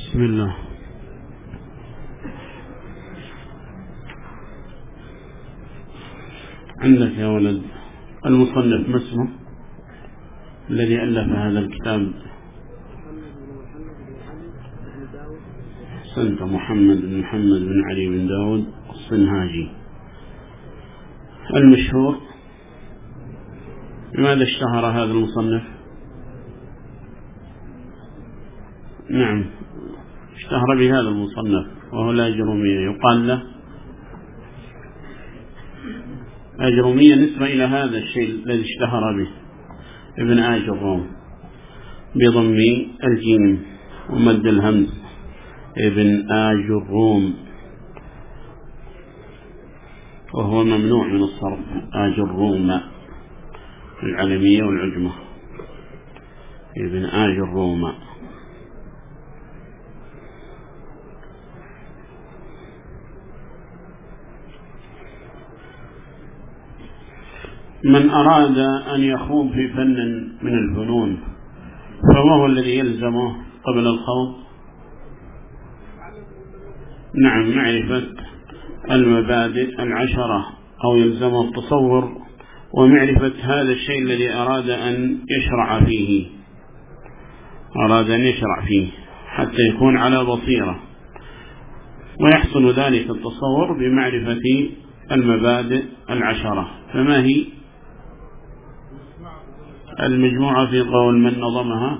بسم الله. عندك يا ولد المصنف ما اسمه الذي ألف هذا الكتاب؟ أحسنت، محمد بن محمد بن علي بن داود الصنهاجي المشهور. لماذا اشتهر هذا المصنف؟ نعم، اشتهر بهذا المصنف وهو الأجرومية، يقال له أجرومية نسبة إلى هذا الشيء الذي اشتهر به، ابن آجروم بضم الجيم ومد الهمز، ابن آجروم، وهو ممنوع من الصرف، آجروم العلمية والعجمة، ابن آجروم. من أراد أن يخوض في فن من الفنون فما هو الذي يلزمه قبل الخوض؟ نعم، معرفة المبادئ العشرة، أو يلزمه التصور ومعرفة هذا الشيء الذي أراد أن يشرع فيه حتى يكون على بصيرة، ويحصل ذلك التصور بمعرفة المبادئ العشرة. فما هي المجموعة في قول من نظمها؟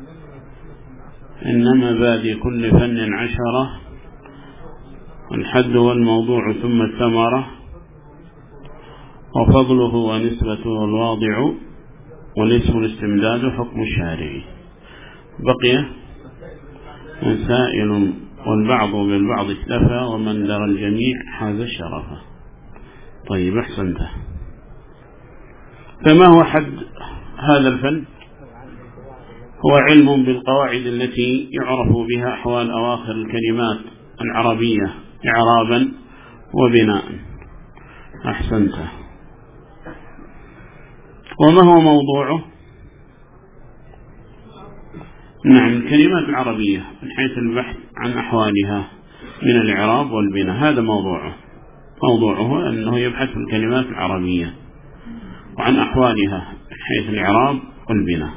إن مبادئ كل فن عشرة، الحد والموضوع ثم الثمرة، وفضله ونسبته والواضع، والاسم الاستمداد حكم الشارع. بقي مسائل والبعض بالبعض اكتفى، ومن درى الجميع حاز الشرف. طيب، أحسنت. فما هو حد هذا الفن؟ هو علم بالقواعد التي يعرف بها أحوال أواخر الكلمات العربية إعرابا وبناء. أحسنت. وما هو موضوعه؟ نعم، الكلمات العربية من حيث البحث عن أحوالها من الإعراب والبناء، هذا موضوعه أنه يبحث في الكلمات العربية وعن أحوالها من حيث الإعراب والبناء.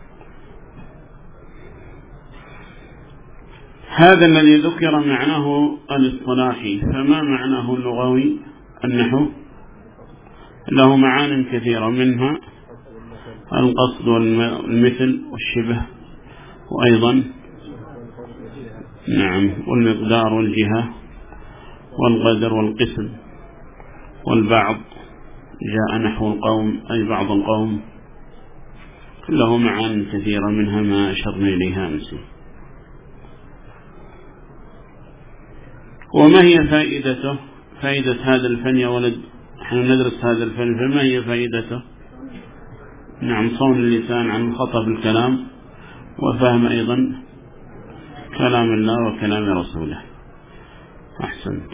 هذا الذي ذكر معناه الاصطلاحي، فما معناه اللغوي؟ النحو له معان كثيرة، منها القصد والمثل والشبه، وأيضا نعم والمقدار والجهة والقدر والقسم والبعض، جاء نحو القوم أي بعض القوم، له معان كثيرة، منها ما أشرنا إليها أمس. وما هي فائدته؟ فائدة هذا الفن يا ولد، نحن ندرس هذا الفن، فما هي فائدته؟ نعم، صون اللسان عن خطأ الكلام، وفهم أيضا كلام الله وكلام رسوله. أحسنت.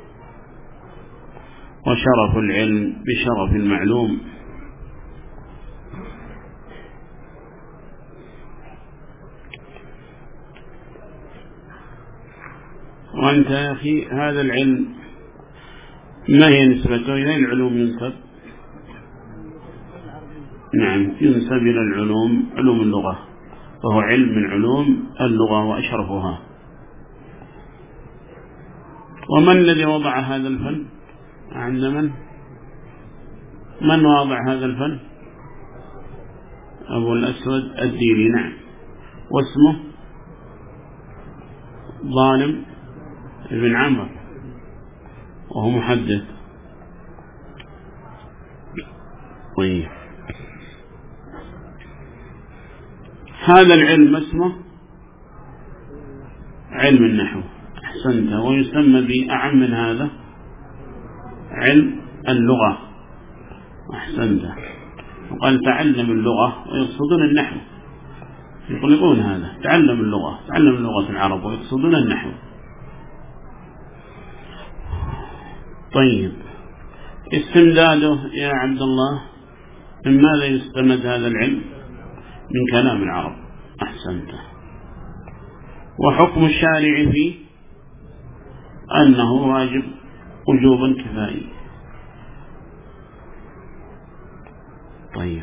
وشرف العلم بشرف المعلوم. وأنت يا أخي هذا العلم ما هي نسبته إلى العلوم ينسب؟ نعم، ينسب إلى العلوم، علوم اللغة، وهو علم من علوم اللغة وأشرفها. ومن الذي وضع هذا الفن؟ عند من وضع هذا الفن؟ أبو الأسود الديلي. نعم، واسمه ظالم ابن عمرو، وهو محدث. طيب، هذا العلم اسمه علم النحو. أحسنت. ويسمى بأعم من هذا علم اللغة. أحسنت. وقال تعلم اللغة ويقصدون النحو، يطلقون هذا، تعلم لغة العرب ويقصدون النحو. طيب، استمداده يا عبد الله، من ماذا يستمد هذا العلم؟ من كلام العرب. أحسنت. وحكم الشارع فيه أنه واجب وجوبا كفائي. طيب،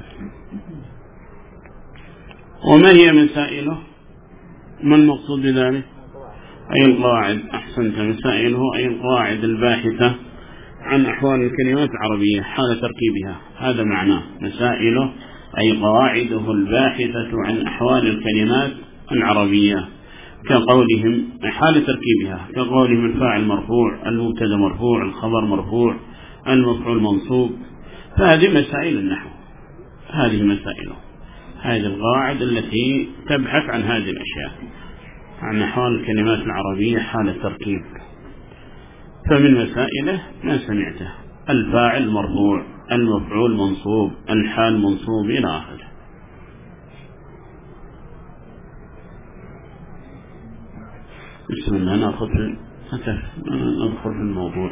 وما هي مسائله؟ ما المقصود بذلك؟ أي القواعد، أحسنت، مسائله أي القواعد الباحثة عن أحوال الكلمات العربية حال تركيبها، هذا معناه مسائله أي قواعده الباحثة عن أحوال الكلمات العربية، كقولهم حال تركيبها، كقولهم الفاعل مرفوع، المبتدا مرفوع، الخبر مرفوع، المفعول منصوب. فهذه مسائل النحو، هذه مسائله، هذه القواعد التي تبحث عن هذه الأشياء، عن أحوال الكلمات العربية حال التركيب. فمن مسائله ما سمعته: الفاعل مرفوع، المفعول منصوب، الحال منصوب، إلى آخره. بسم الله، ندخل في الموضوع.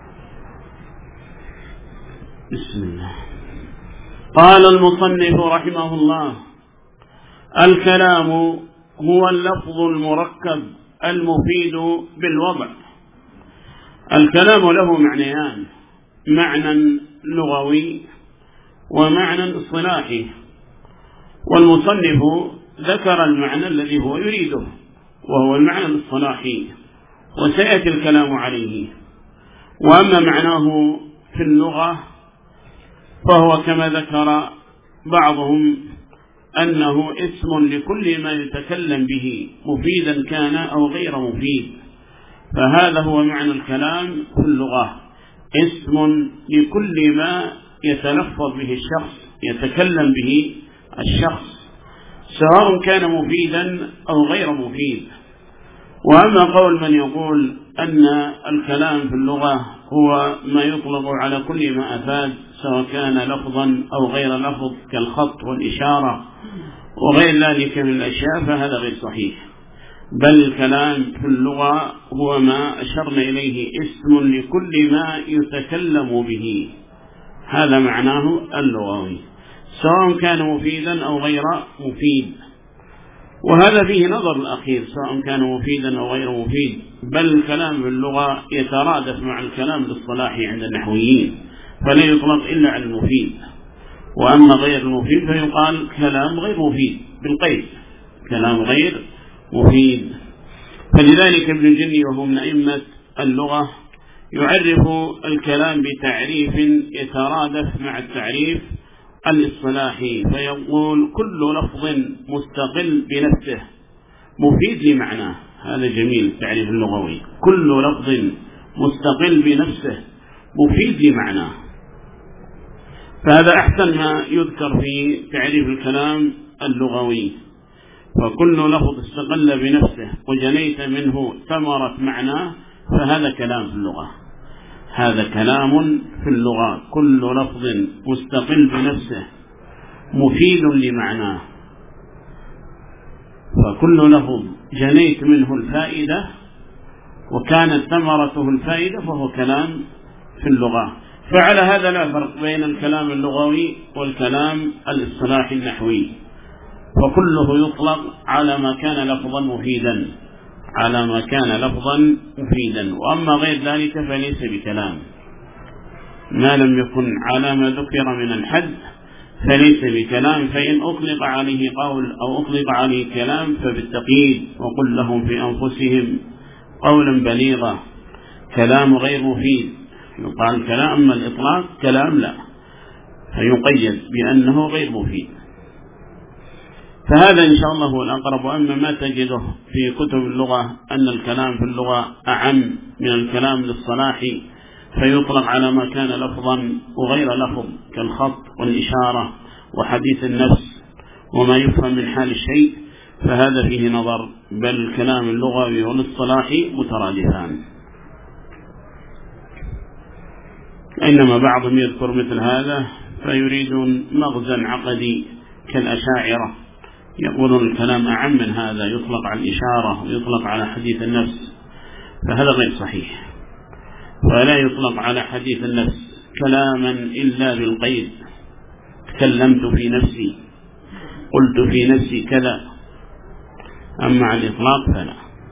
بسم الله. قال المصنف رحمه الله: الكلام هو اللفظ المركب المفيد بالوضع. الكلام له معنيان: معنى لغوي ومعنى اصطلاحي، والمصنف ذكر المعنى الذي هو يريده وهو المعنى الاصطلاحي، وسيأتي الكلام عليه. وأما معناه في اللغة فهو كما ذكر بعضهم أنه اسم لكل ما يتكلم به، مفيدا كان أو غير مفيد. فهذا هو معنى الكلام في اللغة، اسم لكل ما يتلفظ به الشخص، يتكلم به الشخص، سواء كان مفيدا أو غير مفيد. وأما قول من يقول أن الكلام في اللغة هو ما يطلق على كل ما أفاد، سواء كان لفظا أو غير لفظ، كالخط والإشارة وغير ذلك من الأشياء، فهذا غير صحيح. بل الكلام في اللغة هو ما أشرنا إليه، اسم لكل ما يتكلم به، هذا معناه اللغوي، سواء كان مفيدا أو غير مفيد. وهذا فيه نظر الأخير، سواء كان مفيدا أو غير مفيد. بل الكلام في اللغة يترادف مع الكلام الاصطلاحي عند النحويين، فلا يطلق إلا على المفيد. وأما غير المفيد فيقال كلام غير مفيد بالقيد، كلام غير مفيد. فلذلك ابن جني وهو من أئمة اللغة يعرف الكلام بتعريف يترادف مع التعريف الاصطلاحي، فيقول: كل لفظ مستقل بنفسه مفيد لمعناه. هذا جميل التعريف اللغوي، كل لفظ مستقل بنفسه مفيد لمعناه. فهذا أحسن ما يذكر في تعريف الكلام اللغوي. فكل لفظ استقل بنفسه وجنيت منه ثمرة معناه، فهذا كلام في اللغة، هذا كلام في اللغة، كل لفظ مستقل بنفسه مفيد لمعناه. فكل لفظ جنيت منه الفائدة وكانت ثمرته الفائدة فهو كلام في اللغة. فعلى هذا لا فرق بين الكلام اللغوي والكلام الاصطلاحي النحوي، فكله يطلق على ما كان لفظا مفيدا، على ما كان لفظا مفيدا. وأما غير ذلك فليس بكلام، ما لم يكن على ما ذكر من الحد فليس بكلام. فإن أطلق عليه قول أو أطلق عليه كلام فبالتقييد، وقل لهم في أنفسهم قولا بليغا، كلام غير مفيد يقال كلام. أما الإطلاق كلام لا، فيقيد بأنه غير مفيد. فهذا إن شاء الله هو الأقرب. وأما ما تجده في كتب اللغة أن الكلام في اللغة أعم من الكلام الاصطلاحي، فيطلق على ما كان لفظا وغير لفظ، كالخط والإشارة وحديث النفس وما يفهم من حال الشيء، فهذا فيه نظر. بل الكلام اللغوي والاصطلاحي مترادفان. إنما بعضهم يذكر مثل هذا فيريدون مغزى عقدي كالأشاعرة، يقولون الكلام أعم من هذا، يطلق على الإشارة ويطلق على حديث النفس، فهذا غير صحيح. ولا يطلق على حديث النفس كلاما إلا بالقيد، تكلمت في نفسي، قلت في نفسي كذا. أما على الإطلاق فلا.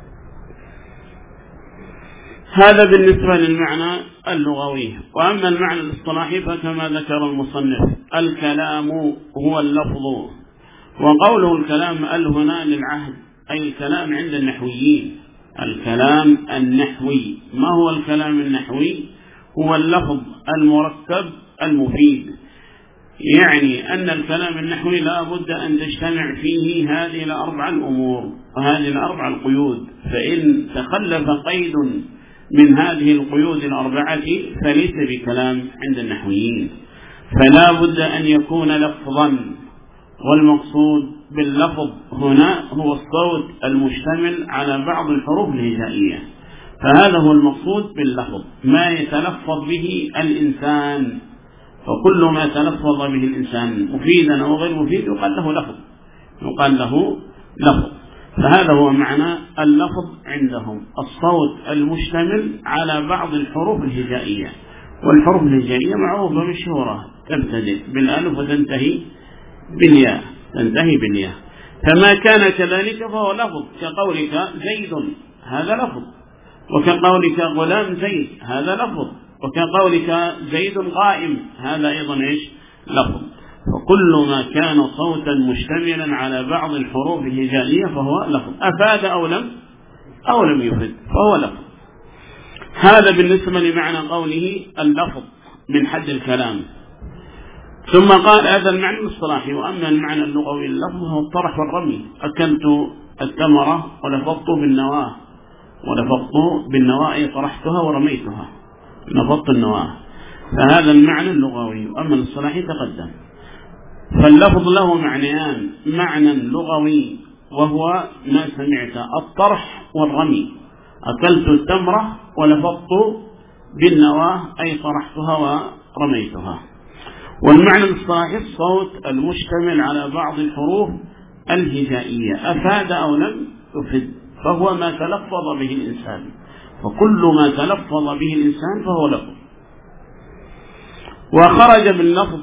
هذا بالنسبة للمعنى اللغوي. وأما المعنى الاصطلاحي فكما ذكر المصنف الكلام هو اللفظ. وقوله الكلام هنا للعهد أي الكلام عند النحويين. الكلام النحوي. ما هو الكلام النحوي؟ هو اللفظ المركب المفيد. يعني أن الكلام النحوي لا بد أن تجتمع فيه هذه الأربع الأمور وهذه الأربع القيود، فإن تخلف قيد من هذه القيود الأربعة فليس بكلام عند النحويين. فلا بد أن يكون لفظا، والمقصود باللفظ هنا هو الصوت المشتمل على بعض الحروف الهجائية. فهذا هو المقصود باللفظ، ما يتلفظ به الإنسان. فكل ما تلفظ به الإنسان مفيدا أو غير مفيد يقال له لفظ، يقال له لفظ. فهذا هو معنى اللفظ عندهم، الصوت المشتمل على بعض الحروف الهجائية. والحروف الهجائية معروفة مشهورة، تبتدئ بالألف وتنتهي بالياء، تنتهي بالياء. فما كان كذلك فهو لفظ، كقولك زيد هذا لفظ، وكقولك غلام زيد هذا لفظ، وكقولك زيد قائم هذا أيضا لفظ. وكل ما كان صوتا مشتملا على بعض الحروف الهجائية فهو لفظ، أفاد أو لم يفد فهو لفظ. هذا بالنسبة لمعنى قوله اللفظ من حد الكلام. ثم قال هذا المعنى الاصطلاحي. وأما المعنى اللغوي اللفظ هو الطرح والرمي. أكلت التمرة ولفظت بالنواة، ولفظت بالنواة أي طرحتها ورميتها، نفضت النواة. فهذا المعنى اللغوي. وأما الاصطلاحي تقدم. فاللفظ له معنيان، معنى لغوي وهو ما سمعت الطرح والرمي. أكلت التمرة ولفظت بالنواة أي طرحتها ورميتها. والمعنى الاصطلاحي الصوت المشتمل على بعض الحروف الهجائية، أفاد أو لم يفد فهو ما تلفظ به الإنسان. وكل ما تلفظ به الإنسان فهو لفظ. وخرج باللفظ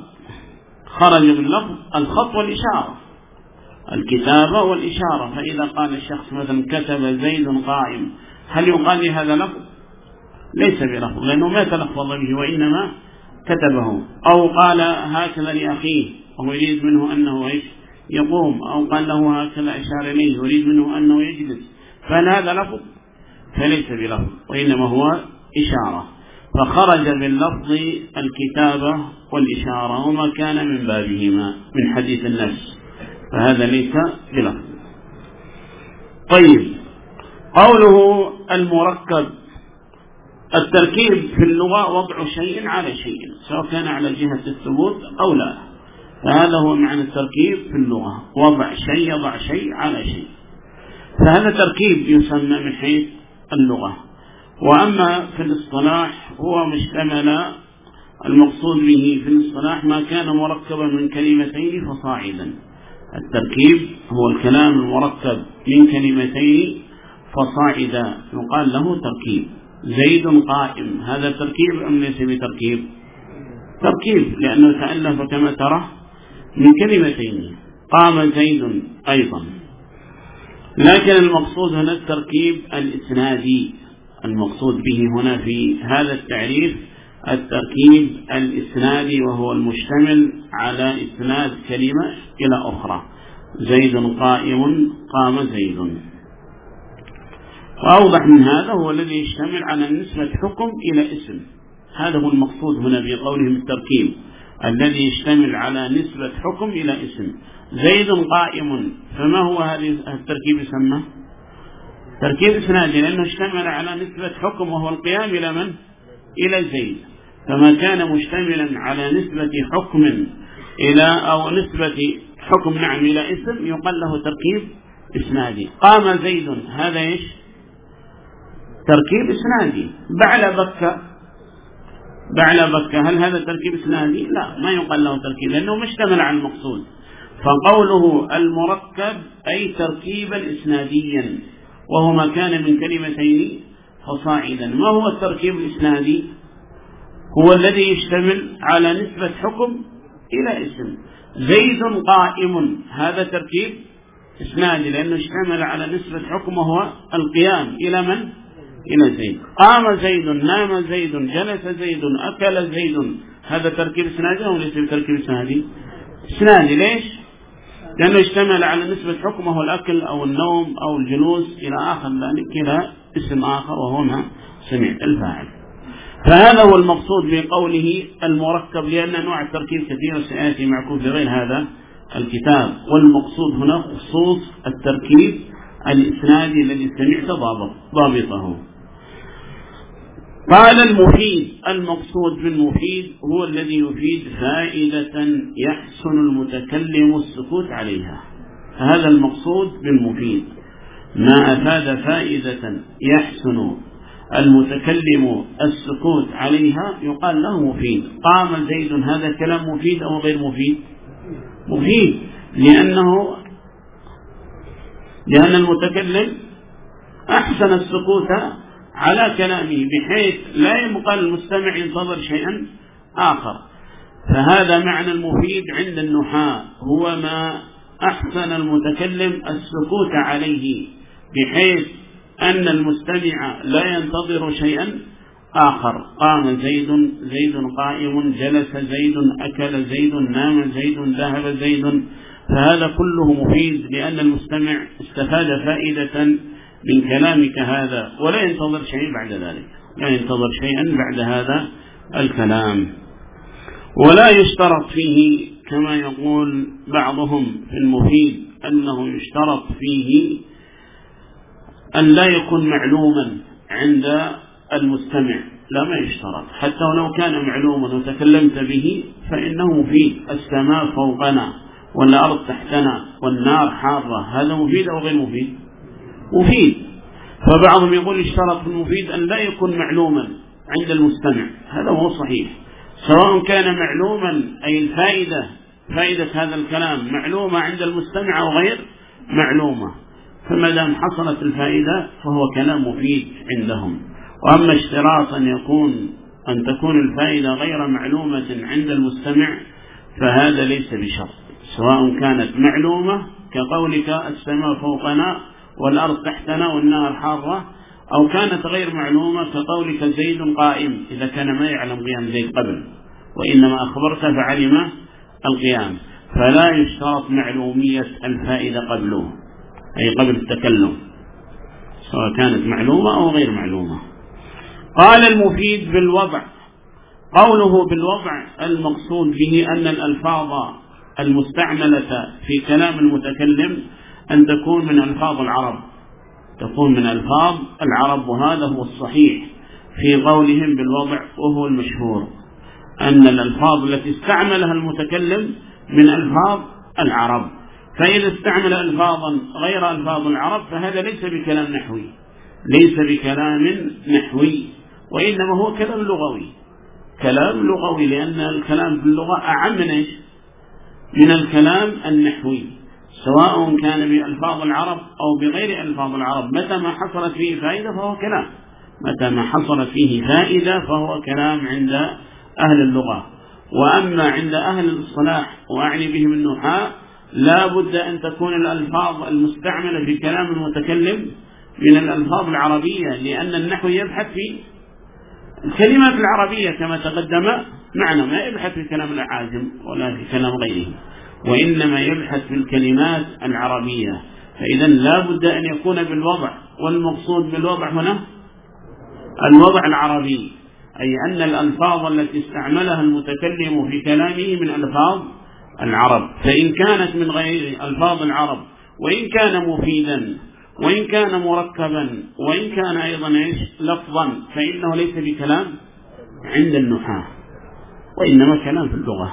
الخط والإشارة، الكتابة والإشارة. فإذا قال الشخص مثلا كتب زيد قائم، هل يقال لي هذا لفظ؟ ليس بلفظ، لأنه ما تلفظ به وإنما كتبه. أو قال هكذا لأخيه وهو يريد منه أنه يقوم، أو قال له هكذا أشار إليه يريد منه أنه يجلس، فهل هذا لفظ؟ فليس بلفظ وإنما هو إشارة. فخرج باللفظ الكتابة والإشارة وما كان من بابهما من حديث النفس، فهذا ليس بلفظ. طيب، قوله المركب، التركيب في اللغة وضع شيء على شيء سواء كان على جهة الثبوت أو لا. فهذا هو معنى التركيب في اللغة، وضع شيء، يضع شيء على شيء. فهذا تركيب يسمى من حيث اللغة. وأما في الاصطلاح هو مشتمل، المقصود به في الاصطلاح ما كان مركبا من كلمتين فصاعدا. التركيب هو الكلام المركب من كلمتين فصاعدا يقال له تركيب. زيد قائم هذا تركيب أم ليس بتركيب؟ تركيب، لأنه تألف كما ترى من كلمتين. قام زيد أيضا. لكن المقصود هنا التركيب الإسنادي، المقصود به هنا في هذا التعريف التركيب الإسنادي، وهو المشتمل على إسناد كلمة إلى أخرى. زيد قائم، قام زيد. وأوضح من هذا هو الذي يشتمل على نسبة حكم إلى اسم. هذا هو المقصود هنا بقولهم التركيب الذي يشتمل على نسبة حكم إلى اسم. زيد قائم، فما هو هذا التركيب يسمى؟ تركيب إسنادي، لأنه اشتمل على نسبة حكم وهو القيام إلى من؟ إلى زيد. فما كان مشتملا على نسبة حكم إلى أو نسبة حكم إلى اسم يقال له تركيب إسنادي. قام زيد هذا تركيب إسنادي. بعل بكة هل هذا تركيب إسنادي؟ لا، ما يقال له تركيب لأنه مشتمل على المقصود. فقوله المركب أي تركيبا إسناديا، وهو ما كان من كلمتين فصاعدا. ما هو التركيب الإسنادي؟ هو الذي يشتمل على نسبة حكم إلى اسم. زيد قائم هذا تركيب إسنادي لأنه اشتمل على نسبة حكم وهو القيام إلى من؟ إلى زيد. قام زيد، نام زيد، جلس زيد، أكل زيد. هذا تركيب إسنادي أو ليس بتركيب إسنادي؟ إسنادي. ليش؟ لأنه اشتمل على نسبة حكمه الأكل أو النوم أو الجلوس إلى آخر ذلك إلى اسم آخر وهو ما سمع الفاعل. فهذا هو المقصود بقوله المركب، لأن أنواع التركيب كثيرة سيأتي معكم في غير هذا الكتاب، والمقصود هنا خصوص التركيب الإسنادي الذي سمعت ضابطه. قال المفيد، المقصود بالمفيد هو الذي يفيد فائدة يحسن المتكلم السكوت عليها. فهذا المقصود بالمفيد، ما أفاد فائدة يحسن المتكلم السكوت عليها يقال له مفيد. قام زيد، هذا كلام مفيد أو غير مفيد؟ مفيد، لأن المتكلم أحسن السكوت على كلامه بحيث لا يبقى المستمع ينتظر شيئا آخر. فهذا معنى المفيد عند النحاة، هو ما أحسن المتكلم السكوت عليه بحيث أن المستمع لا ينتظر شيئا آخر. قام زيد، زيد قائم، جلس زيد، أكل زيد، نام زيد، ذهب زيد. فهذا كله مفيد لأن المستمع استفاد فائدة من كلامك هذا ولا ينتظر شيء بعد ذلك، لا ينتظر شيئا بعد هذا الكلام. ولا يشترط فيه كما يقول بعضهم في المفيد أنه يشترط فيه أن لا يكون معلوما عند المستمع، لا ما يشترط، حتى ولو كان معلوما وتكلمت به فإنه مفيد. السماء فوقنا والأرض تحتنا والنار حارة، هذا مفيد أو غير مفيد؟ مفيد. فبعضهم يقول اشترط في المفيد أن لا يكون معلوما عند المستمع، هذا هو صحيح، سواء كان معلوما أي الفائدة، فائدة هذا الكلام معلومة عند المستمع أو غير معلومة، فما دام حصلت الفائدة فهو كلام مفيد عندهم. وأما اشتراط أن تكون الفائدة غير معلومة عند المستمع فهذا ليس بشرط، سواء كانت معلومة كقولك السماء فوقنا والأرض تحتنا والنار حارة، أو كانت غير معلومة كقولك زيد قائم، إذا كان ما يعلم قيام زيد قبل وإنما أخبرت فعلم القيام، فلا يشترط معلومية الفائدة قبله أي قبل التكلم، سواء كانت معلومة أو غير معلومة. قال المفيد بالوضع، قوله بالوضع المقصود به أن الألفاظ المستعملة في كلام المتكلم أن تكون من ألفاظ العرب، تكون من ألفاظ العرب، وهذا هو الصحيح في قولهم بالوضع، وهو المشهور أن الألفاظ التي استعملها المتكلم من ألفاظ العرب. فإذا استعمل ألفاظا غير ألفاظ العرب فهذا ليس بكلام نحوي، ليس بكلام نحوي، وإنما هو كلام لغوي، كلام لغوي، لأن الكلام في اللغة أعم من الكلام النحوي، سواء كان بألفاظ العرب أو بغير ألفاظ العرب. متى ما حصلت فيه فائدة فهو كلام، متى ما حصلت فيه فائدة فهو كلام عند أهل اللغة. وأما عند أهل الصلاح وأعني بهم النحاة لا بد أن تكون الألفاظ المستعملة في كلام المتكلم من الألفاظ العربية، لأن النحو يبحث في الكلمات العربية كما تقدم معنا، ما يبحث في كلام الأعاجم ولا في كلام غيرهم، وإنما يبحث في الكلمات العربية. فإذا لا بد أن يكون بالوضع، والمقصود بالوضع هنا الوضع العربي، أي أن الألفاظ التي استعملها المتكلم في كلامه من ألفاظ العرب، فإن كانت من غير ألفاظ العرب وإن كان مفيدا وإن كان مركبا وإن كان أيضا لفظا فإنه ليس بكلام عند النحاة، وإنما كلام في اللغة.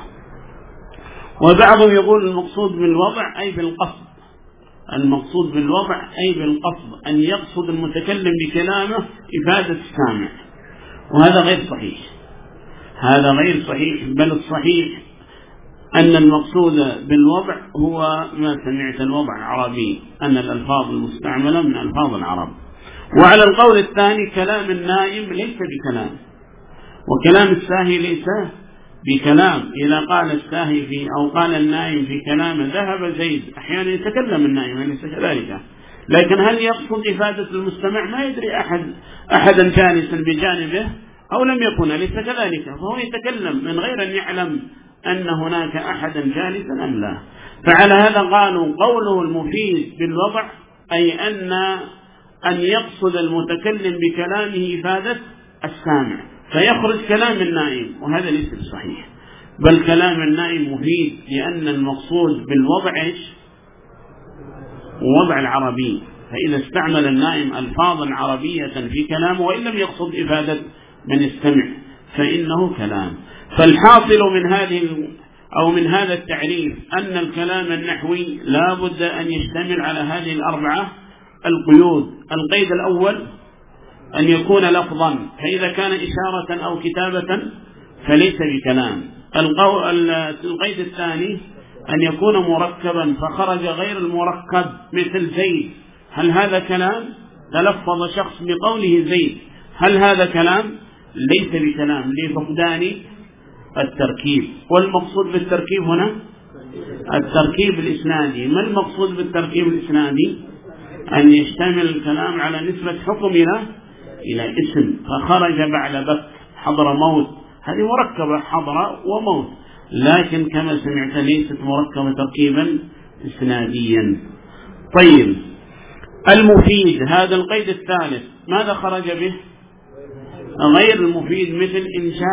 وبعضهم يقول المقصود بالوضع أي بالقصد، المقصود بالوضع أي بالقصد، أن يقصد المتكلم بكلامه إفادة السامع، وهذا غير صحيح، هذا غير صحيح، بل الصحيح أن المقصود بالوضع هو ما سمعت الوضع العربي، أن الألفاظ المستعملة من ألفاظ العرب. وعلى القول الثاني كلام النائم ليس بكلام، وكلام الساهي ليس بكلام. إذا قال الساهي في أو قال النائم في كلام ذهب زيد، أحيانا يتكلم النائم ليس كذلك، لكن هل يقصد إفادة المستمع؟ ما يدري أحدا جالسا بجانبه أو لم يكن، أليس كذلك؟ فهو يتكلم من غير أن يعلم أن هناك أحدا جالسا أم لا. فعلى هذا قالوا قوله المفيد بالوضع أي أن يقصد المتكلم بكلامه إفادة السامع، فيخرج كلام النائم، وهذا ليس صحيح، بل كلام النائم مفيد، لأن المقصود بالوضع إيش؟ وضع العربي. فإذا استعمل النائم ألفاظا عربية في كلامه وإن لم يقصد إفادة من استمع فإنه كلام. فالحاصل من هذا التعريف أن الكلام النحوي لا بد أن يشتمل على هذه الأربعة القيود. القيد الأول أن يكون لفظا، فإذا كان إشارة أو كتابة فليس بكلام. القيد الثاني أن يكون مركبا فخرج غير المركب مثل زيد، هل هذا كلام؟ تلفظ شخص بقوله زيد، هل هذا كلام؟ ليس بكلام لفقدان التركيب. والمقصود بالتركيب هنا التركيب الإسنادي. ما المقصود بالتركيب الإسنادي؟ أن يشتمل الكلام على نسبة حكم إلى اسم، فخرج بعد بك حضر موت، هذه مركبة حضر وموت، لكن كما سمعت ليست مركبة تركيبا إسناديا. طيب المفيد هذا القيد الثالث ماذا خرج به؟ غير المفيد، مثل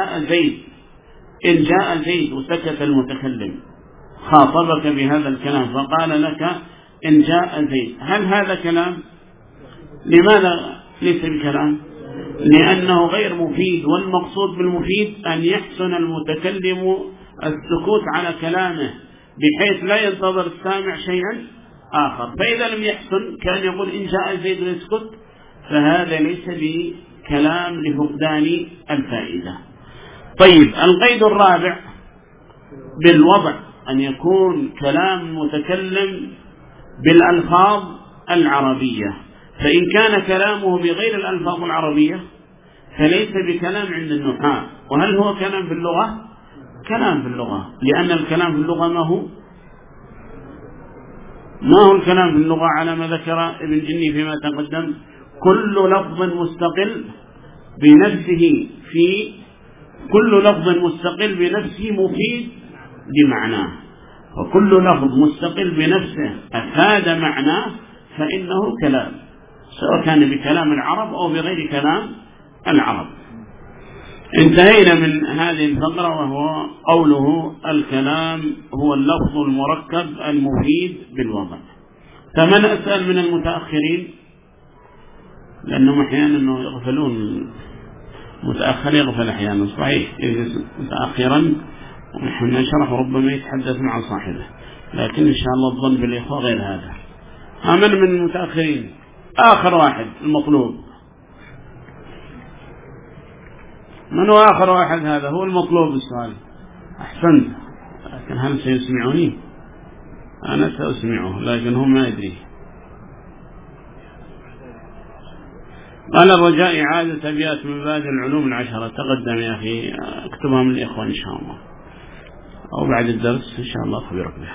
إن جاء زيد وسكت المتكلم خاطبك بهذا الكلام فقال لك إن جاء زيد، هل هذا كلام؟ لماذا ليس بكلام؟ لأنه غير مفيد، والمقصود بالمفيد أن يحسن المتكلم السكوت على كلامه بحيث لا ينتظر السامع شيئا آخر. فإذا لم يحسن كان يقول إن جاء زيد ويسكت، فهذا ليس بكلام لفقدان الفائدة. طيب القيد الرابع بالوضع أن يكون كلام متكلم بالألفاظ العربية، فإن كان كلامه بغير الألفاظ العربية فليس بكلام عند النحاة. وهل هو كلام في اللغة؟ كلام في اللغة، لأن الكلام في اللغة ما هو الكلام في اللغة على ما ذكر ابن جني فيما تقدم؟ كل لفظ مستقل بنفسه مفيد بمعناه، وكل لفظ مستقل بنفسه أفاد معناه فإنه كلام، سواء كان بكلام العرب أو بغير كلام العرب. انتهينا من هذه الفقرة، وهو قوله الكلام هو اللفظ المركب المفيد بالوضع. فمن أسأل من المتأخرين، لأنهم أحيانا يغفلون، متأخر يغفل أحيانا، صحيح يجلس متأخرا ونحن نشرح ربما يتحدث مع صاحبه، لكن إن شاء الله الظن بالإخوة غير هذا. من المتأخرين؟ آخر واحد المطلوب. من هو آخر واحد؟ هذا هو المطلوب بالسؤال. أحسنت، لكن هل سيسمعني؟ أنا سأسمعه لكن هم ما يدري. قال الرجاء إعادة أبيات من مبادئ العلوم العشرة. تقدم يا أخي، اكتبها من الإخوان إن شاء الله، أو بعد الدرس إن شاء الله أخبرك بها.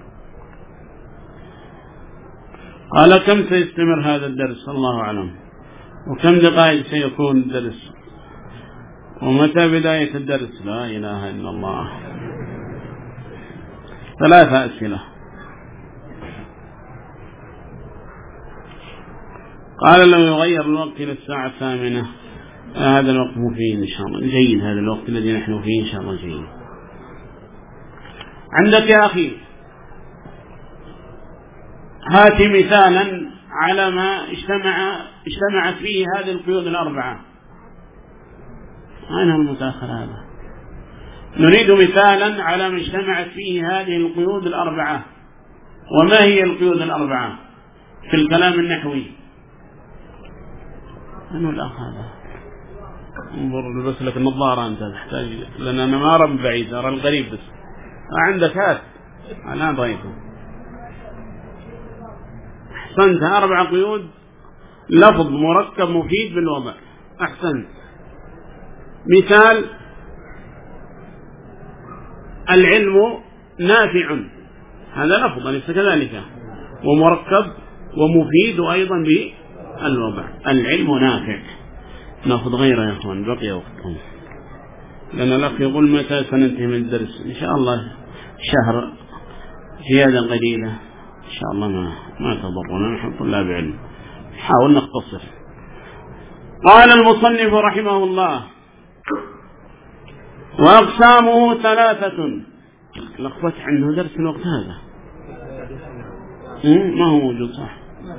قال كم سيستمر هذا الدرس؟ الله أعلم. وكم دقائق سيكون الدرس؟ ومتى بداية الدرس؟ لا إله إلا الله. 3 أسئلة. قال لو يغير الوقت إلى الساعة 8، هذا الوقت مفيد إن شاء الله، جيد، هذا الوقت الذي نحن فيه إن شاء الله جيد. عندك يا أخي هات مثالا على ما اجتمعت فيه هذه القيود الأربعة. أين هو المتأخر هذا؟ نريد مثالا على ما اجتمعت فيه هذه القيود الأربعة. وما هي القيود الأربعة في الكلام النحوي؟ أنا الأخ هذا انظر بس لك النظارة أنت تحتاج، لأن أنا ما أرى من بعيد، أرى القريب بس. عندك هات أنا رأيته. أحسنت، 4 قيود. لفظ مركب مفيد بالوضع. أحسنت. مثال العلم نافع، هذا لفظ أليس كذلك؟ ومركب ومفيد أيضا بالوضع. العلم نافع. نأخذ غيره يا أخوان، بقي وقتهم، لأن الأخ يقول متى سننتهي من الدرس؟ إن شاء الله شهر زيادة قليلة إن شاء الله، ما تضرنا، نحن طلاب علم، نحاول نختصر. قال المصنف رحمه الله: وأقسامه ثلاثة. لخبت عنه درس الوقت هذا، ما هو موجود صح.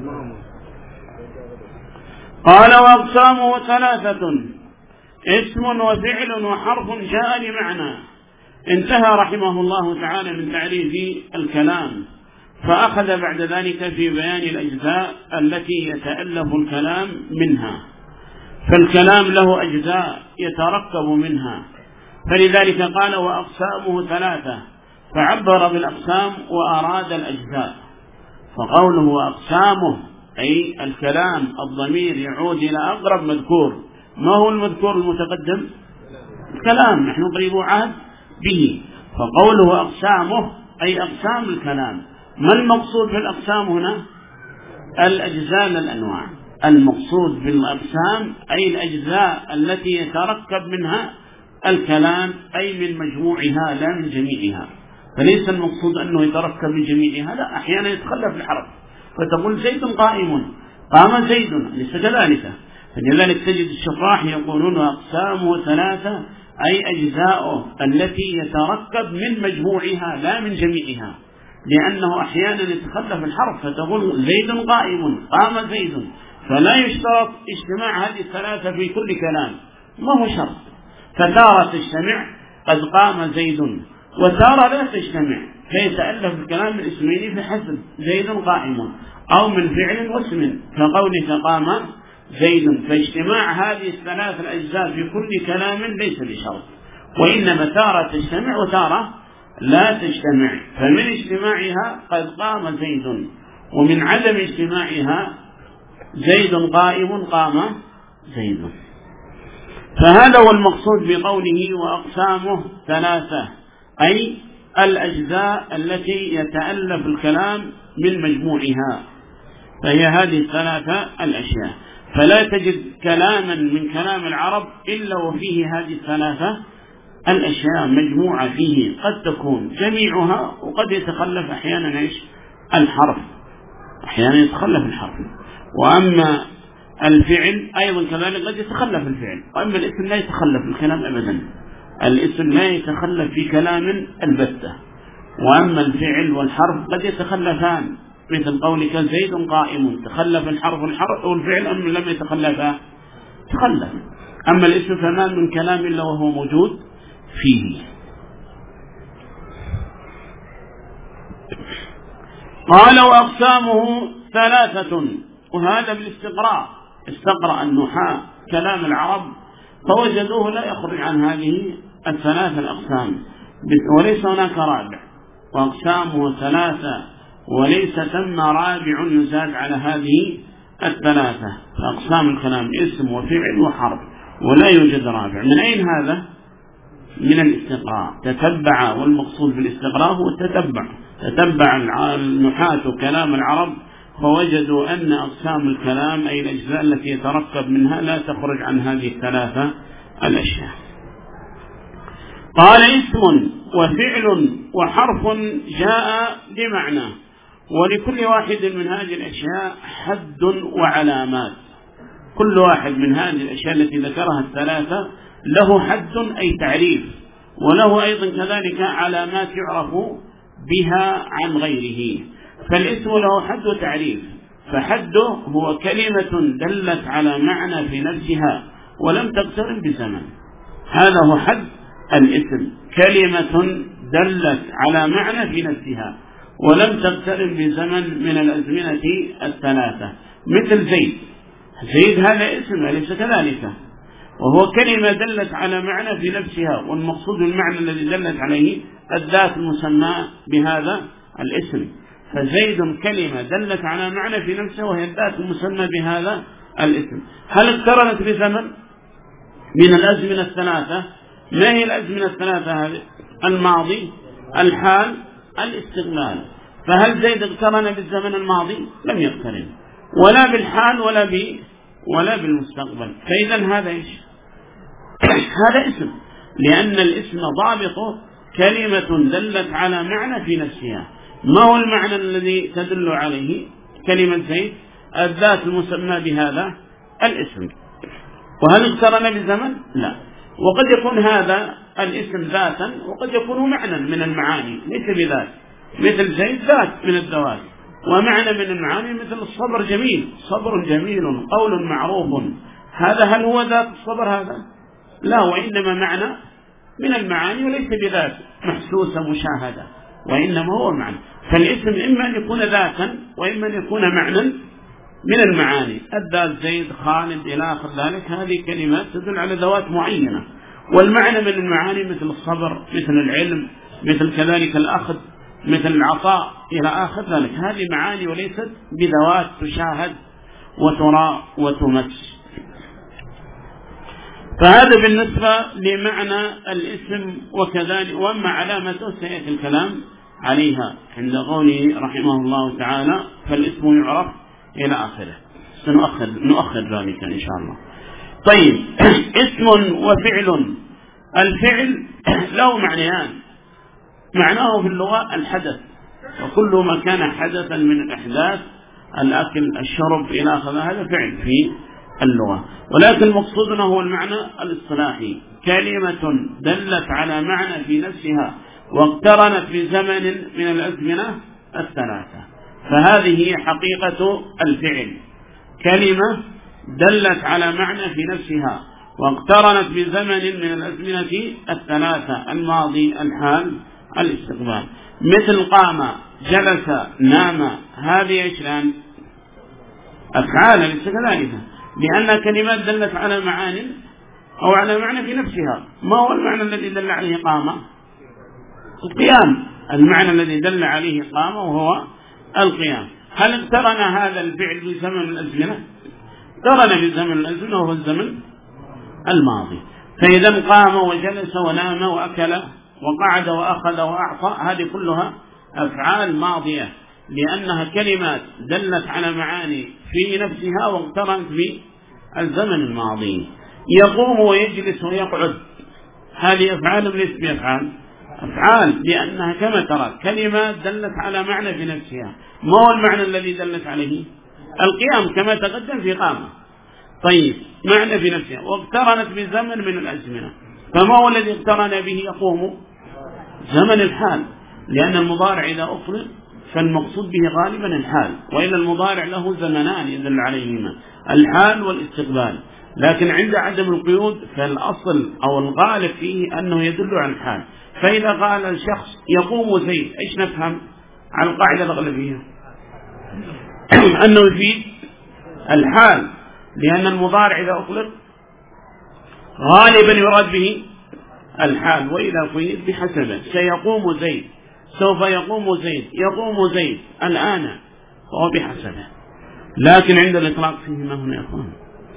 قال: وأقسامه ثلاثة: اسم وفعل وحرف جاء لمعنى. انتهى رحمه الله تعالى من تعريف الكلام، فأخذ بعد ذلك في بيان الأجزاء التي يتألف الكلام منها. فالكلام له أجزاء يتركب منها، فلذلك قال: وأقسامه ثلاثة، فعبر بالأقسام وأراد الأجزاء. فقوله وأقسامه أي الكلام، الضمير يعود إلى أقرب مذكور. ما هو المذكور المتقدم؟ الكلام، نحن قريب عهد به. فقوله أقسامه أي أقسام الكلام. ما المقصود بالأقسام هنا؟ الأجزاء الأنواع. المقصود بالأقسام أي الأجزاء التي يتركب منها الكلام، أي من مجموعها لا من جميعها. فليس المقصود أنه يتركب من جميعها، لا، أحيانا يتخلف الحرف، فتقول زيد قائم، قام زيد، ليس كذلك. فلذلك تجد الشراح يقولون أقسامه ثلاثة أي أجزاؤه التي يتركب من مجموعها لا من جميعها، لأنه أحيانا يتخلف الحرف، فتقول زيد قائم، قام زيد، فلا يشترط اجتماع هذه الثلاثة في كل كلام، ما هو شرط. فتارة تجتمع قد قام زيد، وتارة لا تجتمع، فيتألف الكلام من اسمين فحسب، زيد قائم، أو من فعل واسم كقولك قام زيد. فاجتماع هذه الثلاث الأجزاء في كل كلام ليس بشرط، وإنما تارة تجتمع وتارة لا تجتمع. فمن اجتماعها قد قام زيد، ومن عدم اجتماعها زيد قائم، قام زيد. فهذا هو المقصود بقوله وأقسامه ثلاثة، أي الأجزاء التي يتألف الكلام من مجموعها، فهي هذه الثلاثة الأشياء. فلا تجد كلاما من كلام العرب إلا وفيه هذه الثلاثة الأشياء مجموعة فيه، قد تكون جميعها، وقد يتخلف أحيانا الحرف، أحيانا يتخلف الحرف. وأما الفعل أيضا كذلك قد يتخلف الفعل، وأما الاسم لا يتخلف الكلام أبدا، الاسم لا يتخلف في كلام البتة. وأما الفعل والحرف قد يتخلفان، مثل قولك زيد قائم، تخلف الحرف والفعل، أم لم يتخلفا؟ تخلف. أما الاسم فما من كلام إلا وهو موجود فيه. قال وأقسامه ثلاثة، وهذا بالاستقراء، استقرأ النحاة كلام العرب فوجدوه لا يخرج عن هذه الثلاث الأقسام، وليس هناك رابع. وأقسامه ثلاثة وليس ثم رابع يزاد على هذه الثلاثة. فأقسام الكلام اسم وفعل وحرف، ولا يوجد رابع. من أين هذا؟ من الاستقراء، تتبع، والمقصود بالاستقراء هو التتبع. تتبع النحاة كلام العرب فوجدوا أن أقسام الكلام أي الأجزاء التي يتركب منها لا تخرج عن هذه الثلاثة الأشياء. قال اسم وفعل وحرف جاء بمعنى، ولكل واحد من هذه الأشياء حد وعلامات. كل واحد من هذه الأشياء التي ذكرها الثلاثة له حد أي تعريف، وله أيضا كذلك علامات يعرف بها عن غيره. فالاسم له حد وتعريف، فحده هو كلمة دلت على معنى في نفسها ولم تقترن بزمن، هذا هو حد الاسم، كلمة دلت على معنى في نفسها ولم تقترن بزمن من الأزمنة الثلاثة. مثل زيد، زيد هذا اسم أليس كذلك؟ وهو كلمة دلت على معنى في نفسها، والمقصود المعنى الذي دلت عليه الذات المسمى بهذا الاسم. فزيد كلمة دلت على معنى في نفسها وهي الذات المسمى بهذا الاسم. هل اقترنت بزمن من الأزمنة الثلاثة؟ ما هي الأزمنة الثلاثة هذه؟ الماضي، الحال، الاستقبال. فهل زيد اقترن بالزمن الماضي؟ لم يقترن، ولا بالحال ولا بالمستقبل. فإذا هذا إيش؟ هذا اسم، لأن الاسم ضابطه كلمة دلت على معنى في نفسها. ما هو المعنى الذي تدل عليه كلمة زيد؟ الذات المسمى بهذا الاسم. وهل اقترن بزمن؟ لا. وقد يكون هذا الاسم ذاتا وقد يكون معنى من المعاني ليس بذات، مثل زيد ذات من الذوات، ومعنى من المعاني مثل الصبر جميل، صبر جميل قول معروف. هذا هل هو ذات الصبر؟ هذا لا، وإنما معنى من المعاني وليس بذات محسوسة مشاهدة، وإنما هو معنى. فالاسم إما أن يكون ذاتا وإما أن يكون معنى من المعاني. الذات زيد خالد إلى آخر ذلك، هذه كلمات تدل على ذوات معينة. والمعنى من المعاني مثل الصبر، مثل العلم، مثل كذلك الأخذ، مثل العطاء إلى آخر ذلك، هذه معاني وليست بذوات تشاهد وترى وتمس. فهذا بالنسبة لمعنى الاسم وكذلك. وأما علامته سيأتي الكلام عليها عند قوله رحمه الله تعالى فالاسم يعرف إلى آخره، سنؤخر ذلك إن شاء الله. طيب، اسم وفعل. الفعل له معنيان، معناه في اللغة الحدث، وكل ما كان حدثا من الأحداث، الأكل الشرب إلى آخره، هذا فعل في اللغة. ولكن مقصودنا هو المعنى الاصطلاحي، كلمة دلت على معنى في نفسها واقترنت بزمن من الأزمنة الثلاثة، فهذه هي حقيقة الفعل، كلمة دلت على معنى في نفسها واقترنت بزمن من الأزمنة الثلاثة، الماضي، الحال، الاستقبال. مثل قام، جلس، نام، هذه إيشان أفعال ليس كذلك، لأن كلمات دلت على معاني أو على معنى في نفسها. ما هو المعنى الذي دل عليه قام؟ القيام، المعنى الذي دل عليه قام وهو القيام. هل اقترن هذا الفعل بزمن الأزمنة؟ اقترن بزمن الأزمنة وهو الزمن الماضي. فإذا قام وجلس ونام وأكل وقعد وأخذ وأعطى، هذه كلها أفعال ماضية، لأنها كلمات دلت على معاني في نفسها واقترنت بالزمن الماضي. يقوم ويجلس ويقعد، هذه أفعال ليست بأفعال، أفعال، لأنها كما ترى كلمات دلت على معنى في نفسها. ما هو المعنى الذي دلت عليه؟ القيام كما تقدم في قامة. طيب، معنى في نفسها واقترنت بزمن من الأزمنة. فما هو الذي اقترن به يقوم؟ زمن الحال، لأن المضارع إذا أطلق فالمقصود به غالبا الحال، وإلا المضارع له زمنان يدل عليهما، الحال والاستقبال. لكن عند عدم القيود فالأصل أو الغالب فيه أنه يدل على الحال. فإذا قال الشخص يقوم زيد، إيش نفهم على القاعدة الأغلبية؟ أنه يفيد الحال، لأن المضارع إذا أطلق غالبا يراد به الحال، وإذا قيد بحسبه. سيقوم زيد، سوف يقوم زيد، يقوم زيد الآن، فهو بحسبه. لكن عند الإطلاق فيه ما هنا يقوم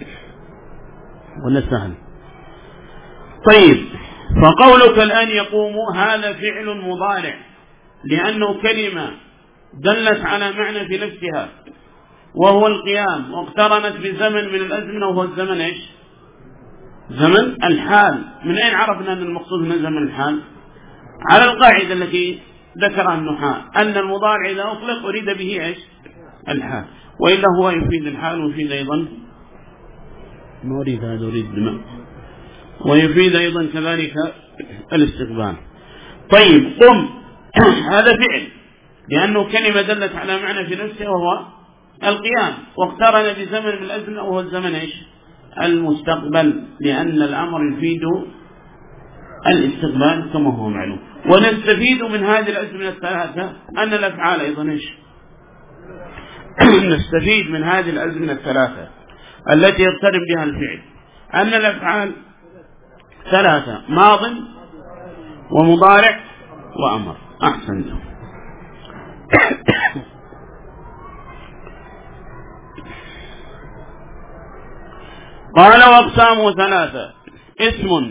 ولا سهل. طيب، فقولك الآن يقوم هذا فعل مضارع، لأنه كلمة دلت على معنى في نفسها وهو القيام، واقترنت بزمن من الأزمنة وهو الزمن إيش؟ زمن الحال. من أين عرفنا أن المقصود من زمن الحال؟ على القاعدة التي ذكرها النحاة، أن المضارع إذا أطلق أريد به إيش؟ الحال، وإلا هو يفيد الحال ويفيد أيضا ما أريد هذا، أريد دماء، ويفيد أيضا كذلك الاستقبال. طيب، قم هذا فعل، لأنه كلمة دلت على معنى في نفسه وهو القيام، واقترن بزمن من الأزمنة وهو الزمن إيش؟ المستقبل، لأن الأمر يفيد الاستقبال كما هو معلوم. ونستفيد من هذه الأزمنة الثلاثة أن الأفعال أيضا إيش؟ نستفيد من هذه الأزمنة الثلاثة التي يقترن بها الفعل أن الأفعال ثلاثة: ماض ومضارع وأمر. أحسنتم. قال وأقسامه ثلاثة: اسم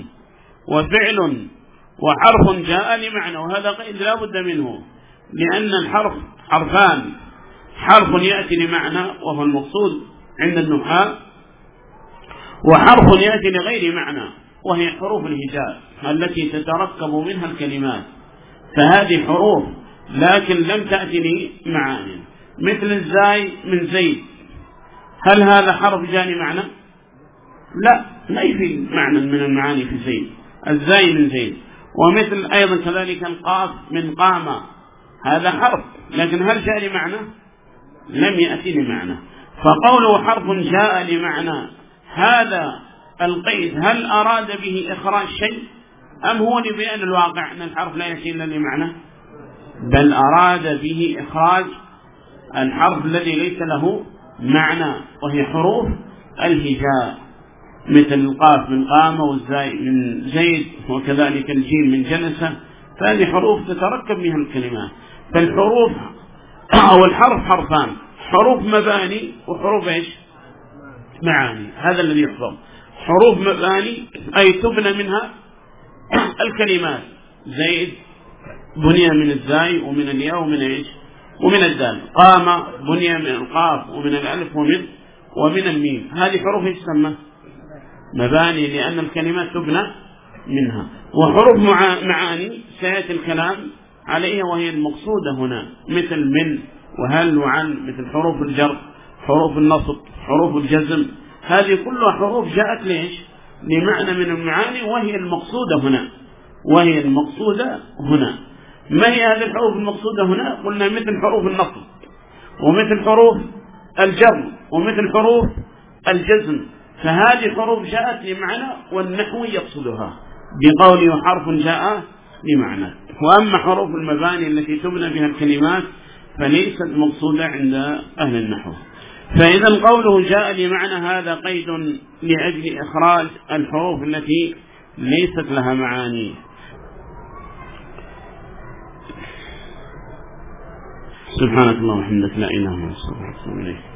وفعل وحرف جاء لمعنى. وهذا قيد لا بد منه، لأن الحرف حرفان، حرف يأتي لمعنى وهو المقصود عند النحاة، وحرف يأتي لغير معنى وهي حروف الهجاء التي تتركب منها الكلمات. فهذه حروف لكن لم تأتي لي معاني، مثل الزاي من زيد، هل هذا حرف جاني معنى؟ لا، ما في معنى من المعاني في زيد، الزاي من زيد. ومثل أيضا كذلك القاف من قامة، هذا حرف لكن هل جاء لي معنى؟ لم يأتي لمعنى. فقوله حرف جاء لمعنى، هذا القيد هل أراد به إخراج شيء أم هو لبيان الواقع أن الحرف لا يأتي إلا لمعنى؟ بل أراد به إخراج الحرف الذي ليس له معنى، وهي حروف الهجاء، مثل القاف من قامة والزاي من زيد وكذلك الجيم من جلسة. فهذه حروف تتركب منها الكلمات. فالحروف أو الحرف حرفان، حروف مباني وحروف إيش؟ معاني. هذا الذي يحفظ. حروف مباني أي تبنى منها الكلمات، زيد بني من الزاي ومن الياء ومن إيش؟ ومن الدال. قام بني من القاف ومن الألف ومن الميم. هذه حروف إيش تسمى؟ مباني، لأن الكلمات تبنى منها. وحروف معاني سيأتي الكلام عليها وهي المقصودة هنا، مثل من وهل وعن، مثل حروف الجر، حروف النصب، حروف الجزم. هذه كلها حروف جاءت ليش؟ لمعنى من المعاني وهي المقصودة هنا. ما هي هذه الحروف المقصودة هنا؟ قلنا مثل حروف النصب ومثل حروف الجر ومثل حروف الجزم. فهذه حروف جاءت لمعنى والنحو يقصدها بقوله حرف جاء لمعنى. وأما حروف المباني التي تبنى بها الكلمات فليست مقصودة عند أهل النحو. فإذا قوله جاء لمعنى هذا قيد لأجل إخراج الحروف التي ليست لها معاني. سبحانك اللهم وبحمدك، لا إله إلا أنت، أستغفرك وأتوب إليك.